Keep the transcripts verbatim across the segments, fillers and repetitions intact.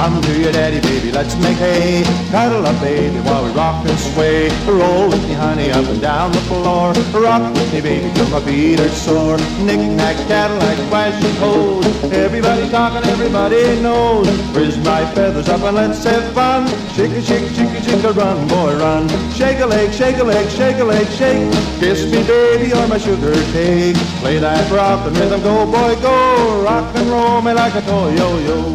come to your daddy, baby, let's make hay. Cuddle up, baby, while we rock and sway. Roll with me, honey, up and down the floor. Rock with me, baby, till my feet are sore. Knick-knack, Cadillac, flashing hose. Everybody talking, everybody knows. Frizz my feathers up and let's have fun. Shake a shake, shake a shake a run, boy, run. Shake a leg, shake a leg, shake a leg, shake. Kiss me, baby, or my sugar cake. Play that rock and rhythm, go, boy, go. Rock and roll me like a toy, yo-yo.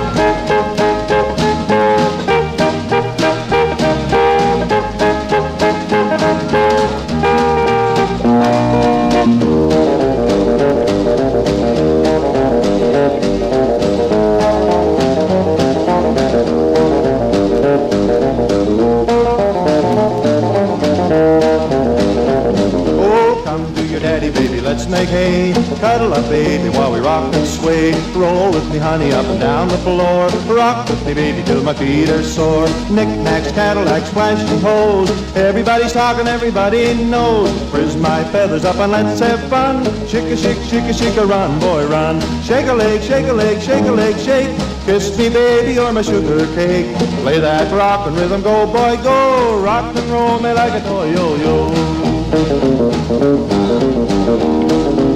Let's make hay, cuddle up, baby, while we rock and sway. Roll with me, honey, up and down the floor. Rock with me, baby, till my feet are sore. Knick-knacks, Cadillacs, flashing hose. Everybody's talking, everybody knows. Frizz my feathers up and let's have fun. Shake a shake, shake a shake a run, boy, run. Shake a leg, shake a leg, shake a leg, shake. Kiss me, baby, or my sugar cake. Play that rock and rhythm, go, boy, go. Rock and roll me like a toy, yo-yo.